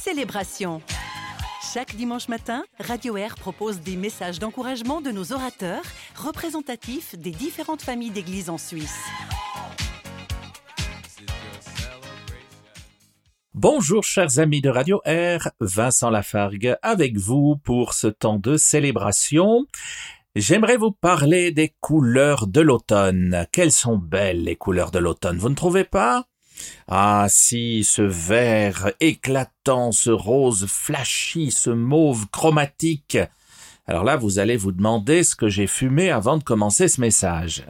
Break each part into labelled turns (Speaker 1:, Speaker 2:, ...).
Speaker 1: Célébration. Chaque dimanche matin, Radio Air propose des messages d'encouragement de nos orateurs, représentatifs des différentes familles d'églises en Suisse.
Speaker 2: Bonjour chers amis de Radio Air, Vincent Lafargue avec vous pour ce temps de célébration. J'aimerais vous parler des couleurs de l'automne. Quelles sont belles les couleurs de l'automne, vous ne trouvez pas ? Ah si, ce vert éclatant, ce rose flashy, ce mauve chromatique. Alors là, vous allez vous demander ce que j'ai fumé avant de commencer ce message.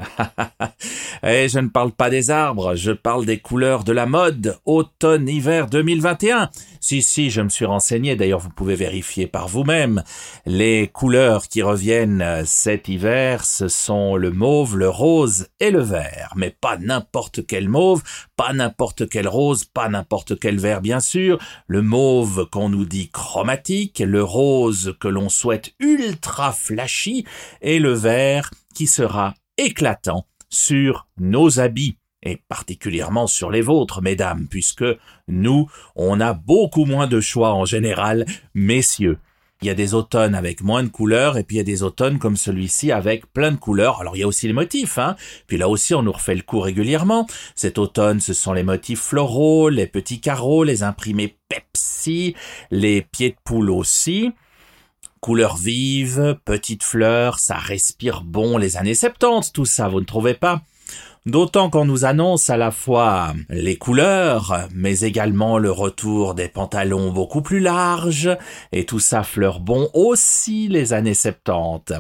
Speaker 2: Et je ne parle pas des arbres, je parle des couleurs de la mode, automne-hiver 2021. Si, je me suis renseigné, d'ailleurs vous pouvez vérifier par vous-même. Les couleurs qui reviennent cet hiver, ce sont le mauve, le rose et le vert. Mais pas n'importe quel mauve, pas n'importe quel rose, pas n'importe quel vert bien sûr. Le mauve qu'on nous dit chromatique, le rose que l'on souhaite ultra flashy et le vert qui sera éclatant sur nos habits et particulièrement sur les vôtres, mesdames, puisque nous, on a beaucoup moins de choix en général, messieurs. Il y a des automnes avec moins de couleurs et puis il y a des automnes comme celui-ci avec plein de couleurs. Alors il y a aussi les motifs, Puis là aussi on nous refait le coup régulièrement. Cet automne, ce sont les motifs floraux, les petits carreaux, les imprimés Pepsi, les pieds de poule aussi. Couleurs vives, petites fleurs, ça respire bon les années 70, tout ça, vous ne trouvez pas ? D'autant qu'on nous annonce à la fois les couleurs, mais également le retour des pantalons beaucoup plus larges, et tout ça fleure bon aussi les années 70.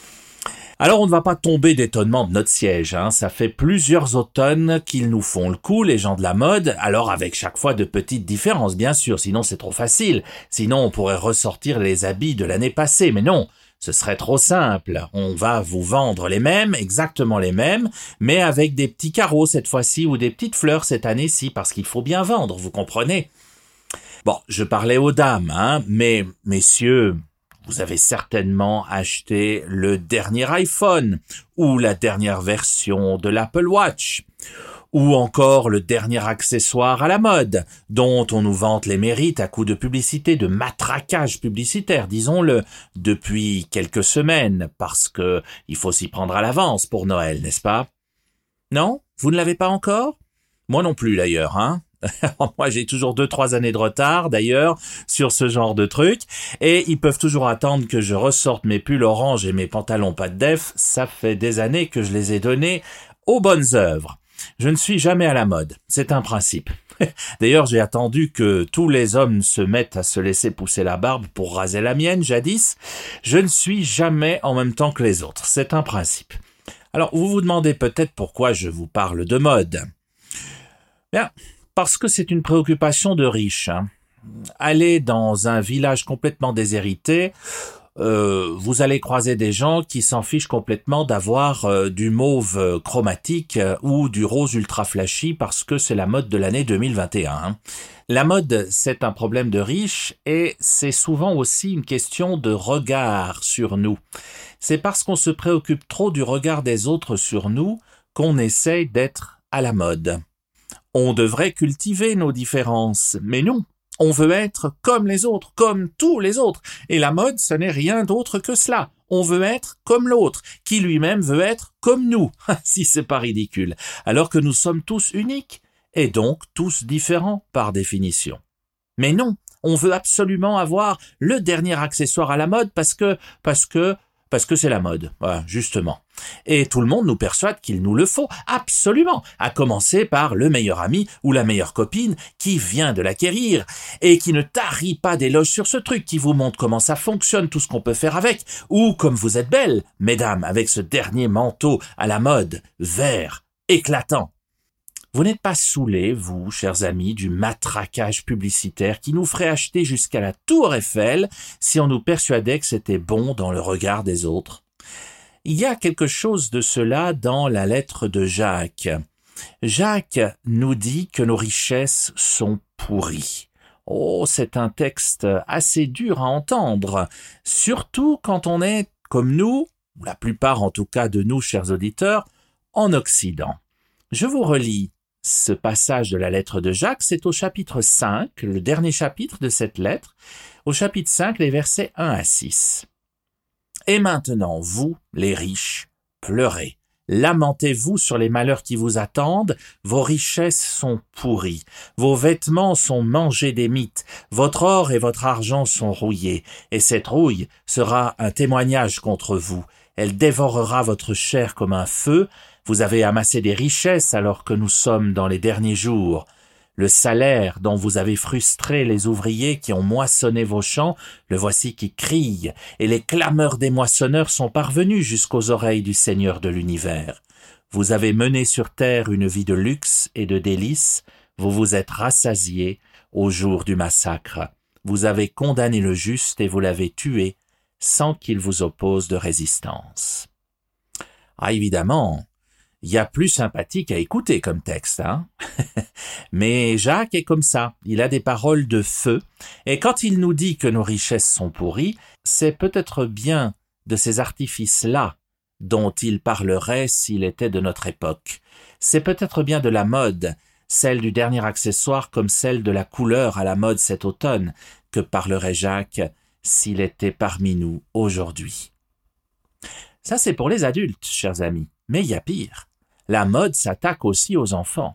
Speaker 2: Alors on ne va pas tomber d'étonnement de notre siège, Ça fait plusieurs automnes qu'ils nous font le coup, les gens de la mode, alors avec chaque fois de petites différences, bien sûr, sinon c'est trop facile. Sinon on pourrait ressortir les habits de l'année passée, mais non, ce serait trop simple. On va vous vendre les mêmes, exactement les mêmes, mais avec des petits carreaux cette fois-ci ou des petites fleurs cette année-ci, parce qu'il faut bien vendre, vous comprenez ? Bon, je parlais aux dames, mais messieurs, vous avez certainement acheté le dernier iPhone, ou la dernière version de l'Apple Watch, ou encore le dernier accessoire à la mode, dont on nous vante les mérites à coups de publicité, de matraquage publicitaire, disons-le, depuis quelques semaines, parce que il faut s'y prendre à l'avance pour Noël, n'est-ce pas? Non? Vous ne l'avez pas encore? Moi non plus d'ailleurs, Moi, j'ai toujours 2-3 années de retard, d'ailleurs, sur ce genre de truc. Et ils peuvent toujours attendre que je ressorte mes pulls orange et mes pantalons pas de def. Ça fait des années que je les ai donnés aux bonnes œuvres. Je ne suis jamais à la mode. C'est un principe. D'ailleurs, j'ai attendu que tous les hommes se mettent à se laisser pousser la barbe pour raser la mienne, jadis. Je ne suis jamais en même temps que les autres. C'est un principe. Alors, vous vous demandez peut-être pourquoi je vous parle de mode. Bien, parce que c'est une préoccupation de riches. Aller dans un village complètement déshérité, vous allez croiser des gens qui s'en fichent complètement d'avoir du mauve chromatique ou du rose ultra flashy parce que c'est la mode de l'année 2021. La mode, c'est un problème de riches et c'est souvent aussi une question de regard sur nous. C'est parce qu'on se préoccupe trop du regard des autres sur nous qu'on essaye d'être à la mode. On devrait cultiver nos différences, mais non, on veut être comme les autres, comme tous les autres. Et la mode, ce n'est rien d'autre que cela. On veut être comme l'autre, qui lui-même veut être comme nous, si c'est pas ridicule, alors que nous sommes tous uniques, et donc tous différents par définition. Mais non, on veut absolument avoir le dernier accessoire à la mode parce que c'est la mode, voilà, justement. Et tout le monde nous persuade qu'il nous le faut, absolument, à commencer par le meilleur ami ou la meilleure copine qui vient de l'acquérir et qui ne tarit pas d'éloges sur ce truc, qui vous montre comment ça fonctionne, tout ce qu'on peut faire avec, ou comme vous êtes belles, mesdames, avec ce dernier manteau à la mode, vert, éclatant. Vous n'êtes pas saoulés, vous, chers amis, du matraquage publicitaire qui nous ferait acheter jusqu'à la Tour Eiffel si on nous persuadait que c'était bon dans le regard des autres? Il y a quelque chose de cela dans la lettre de Jacques. Jacques nous dit que nos richesses sont pourries. Oh, c'est un texte assez dur à entendre, surtout quand on est, comme nous, ou la plupart en tout cas de nous, chers auditeurs, en Occident. Je vous relis ce passage de la lettre de Jacques, c'est au chapitre 5, le dernier chapitre de cette lettre, au chapitre 5, les versets 1 à 6. « Et maintenant, vous, les riches, pleurez. Lamentez-vous sur les malheurs qui vous attendent, vos richesses sont pourries, vos vêtements sont mangés des mites, votre or et votre argent sont rouillés, et cette rouille sera un témoignage contre vous. Elle dévorera votre chair comme un feu. Vous avez amassé des richesses alors que nous sommes dans les derniers jours. Le salaire dont vous avez frustré les ouvriers qui ont moissonné vos champs, le voici qui crie, et les clameurs des moissonneurs sont parvenues jusqu'aux oreilles du Seigneur de l'univers. Vous avez mené sur terre une vie de luxe et de délices, vous vous êtes rassasiés au jour du massacre. Vous avez condamné le juste et vous l'avez tué, sans qu'il vous oppose de résistance. » Ah, évidemment, il y a plus sympathique à écouter comme texte, hein? Mais Jacques est comme ça, il a des paroles de feu, et quand il nous dit que nos richesses sont pourries, c'est peut-être bien de ces artifices-là dont il parlerait s'il était de notre époque. C'est peut-être bien de la mode, celle du dernier accessoire comme celle de la couleur à la mode cet automne, que parlerait Jacques s'il était parmi nous aujourd'hui. Ça, c'est pour les adultes, chers amis, mais il y a pire. La mode s'attaque aussi aux enfants.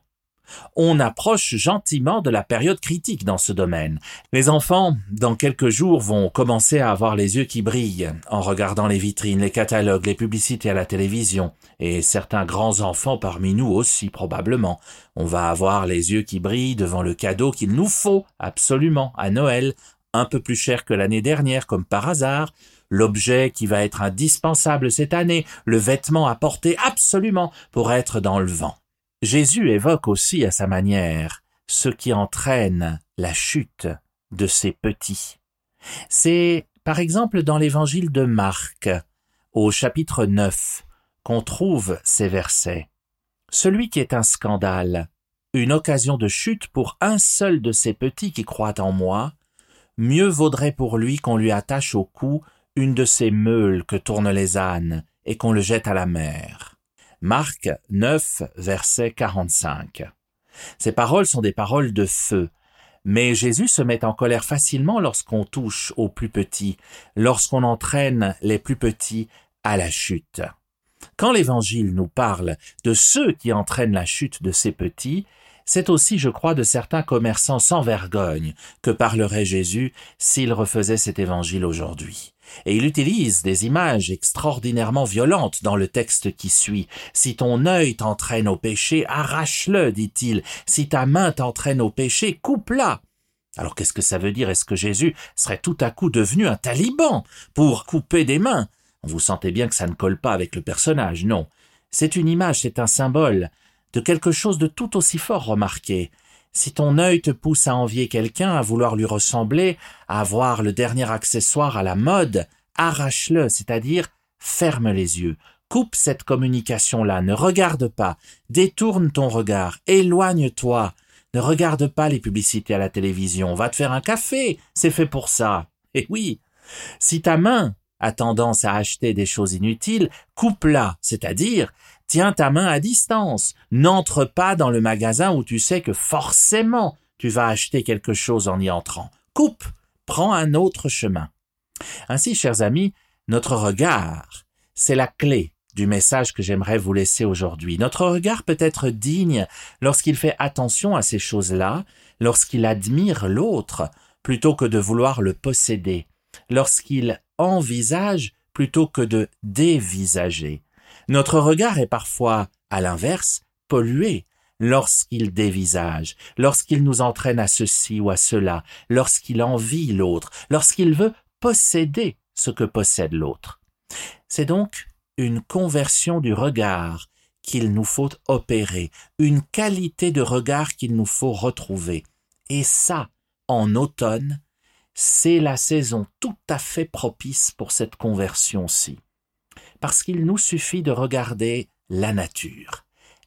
Speaker 2: On approche gentiment de la période critique dans ce domaine. Les enfants, dans quelques jours, vont commencer à avoir les yeux qui brillent en regardant les vitrines, les catalogues, les publicités à la télévision. Et certains grands enfants parmi nous aussi, probablement. On va avoir les yeux qui brillent devant le cadeau qu'il nous faut absolument à Noël, un peu plus cher que l'année dernière, comme par hasard, l'objet qui va être indispensable cette année, le vêtement à porter absolument pour être dans le vent. Jésus évoque aussi à sa manière ce qui entraîne la chute de ces petits. C'est par exemple dans l'évangile de Marc, au chapitre 9, qu'on trouve ces versets. « Celui qui est un scandale, une occasion de chute pour un seul de ces petits qui croient en moi, mieux vaudrait pour lui qu'on lui attache au cou une de ces meules que tournent les ânes et qu'on le jette à la mer. » Marc 9, verset 45. Ces paroles sont des paroles de feu, mais Jésus se met en colère facilement lorsqu'on touche aux plus petits, lorsqu'on entraîne les plus petits à la chute. Quand l'Évangile nous parle de ceux qui entraînent la chute de ces petits, c'est aussi, je crois, de certains commerçants sans vergogne que parlerait Jésus s'il refaisait cet évangile aujourd'hui. Et il utilise des images extraordinairement violentes dans le texte qui suit. « Si ton œil t'entraîne au péché, arrache-le, dit-il. Si ta main t'entraîne au péché, coupe-la. » Alors qu'est-ce que ça veut dire? Est-ce que Jésus serait tout à coup devenu un taliban pour couper des mains? Vous sentez bien que ça ne colle pas avec le personnage, non. C'est une image, c'est un symbole de quelque chose de tout aussi fort, remarquez. Si ton œil te pousse à envier quelqu'un, à vouloir lui ressembler, à avoir le dernier accessoire à la mode, arrache-le, c'est-à-dire ferme les yeux. Coupe cette communication-là, ne regarde pas, détourne ton regard, éloigne-toi. Ne regarde pas les publicités à la télévision, va te faire un café, c'est fait pour ça. Et oui, si ta main a tendance à acheter des choses inutiles, coupe-la, c'est-à-dire tiens ta main à distance, n'entre pas dans le magasin où tu sais que forcément tu vas acheter quelque chose en y entrant. Coupe, prends un autre chemin. Ainsi, chers amis, notre regard, c'est la clé du message que j'aimerais vous laisser aujourd'hui. Notre regard peut être digne lorsqu'il fait attention à ces choses-là, lorsqu'il admire l'autre plutôt que de vouloir le posséder, lorsqu'il envisage plutôt que de dévisager. Notre regard est parfois, à l'inverse, pollué lorsqu'il dévisage, lorsqu'il nous entraîne à ceci ou à cela, lorsqu'il envie l'autre, lorsqu'il veut posséder ce que possède l'autre. C'est donc une conversion du regard qu'il nous faut opérer, une qualité de regard qu'il nous faut retrouver. Et ça, en automne, c'est la saison tout à fait propice pour cette conversion-ci. Parce qu'il nous suffit de regarder la nature.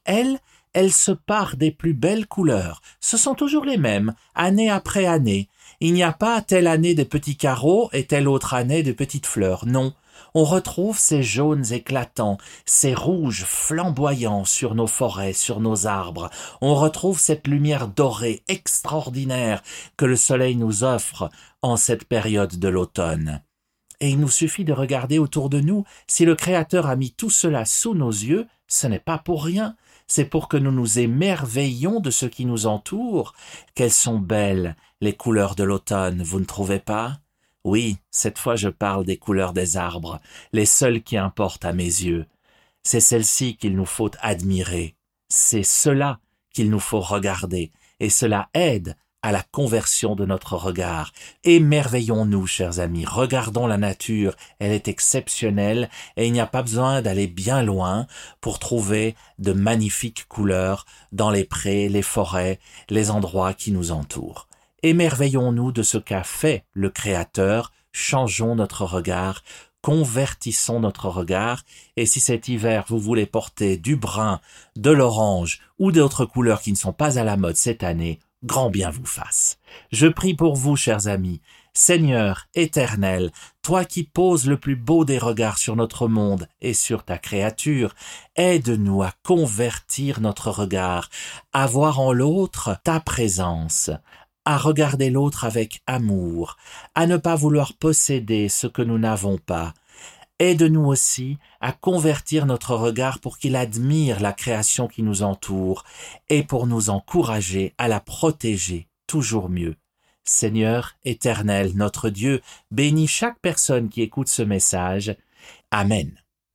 Speaker 2: Elle se pare des plus belles couleurs. Ce sont toujours les mêmes, année après année. Il n'y a pas telle année de petits carreaux et telle autre année de petites fleurs. Non, On retrouve ces jaunes éclatants, ces rouges flamboyants sur nos forêts, sur nos arbres. On retrouve cette lumière dorée extraordinaire que le soleil nous offre en cette période de l'automne. Et il nous suffit de regarder autour de nous. Si le Créateur a mis tout cela sous nos yeux, ce n'est pas pour rien. C'est pour que nous nous émerveillions de ce qui nous entoure. Quelles sont belles les couleurs de l'automne, vous ne trouvez pas? Oui, cette fois je parle des couleurs des arbres, les seules qui importent à mes yeux. C'est celles-ci qu'il nous faut admirer. C'est cela qu'il nous faut regarder. Et cela aide à la conversion de notre regard. Émerveillons-nous, chers amis, regardons la nature, elle est exceptionnelle et il n'y a pas besoin d'aller bien loin pour trouver de magnifiques couleurs dans les prés, les forêts, les endroits qui nous entourent. Émerveillons-nous de ce qu'a fait le Créateur, changeons notre regard, convertissons notre regard, et si cet hiver vous voulez porter du brun, de l'orange ou d'autres couleurs qui ne sont pas à la mode cette année, grand bien vous fasse. Je prie pour vous, chers amis. Seigneur éternel, toi qui poses le plus beau des regards sur notre monde et sur ta créature, aide-nous à convertir notre regard, à voir en l'autre ta présence, à regarder l'autre avec amour, à ne pas vouloir posséder ce que nous n'avons pas. Aide-nous aussi à convertir notre regard pour qu'il admire la création qui nous entoure et pour nous encourager à la protéger toujours mieux. Seigneur éternel, notre Dieu, bénis chaque personne qui écoute ce message. Amen.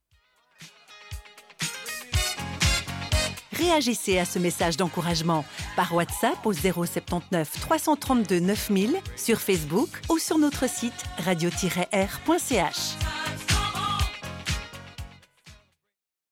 Speaker 1: Réagissez à ce message d'encouragement par WhatsApp au 079 332 9000, sur Facebook ou sur notre site radio-r.ch.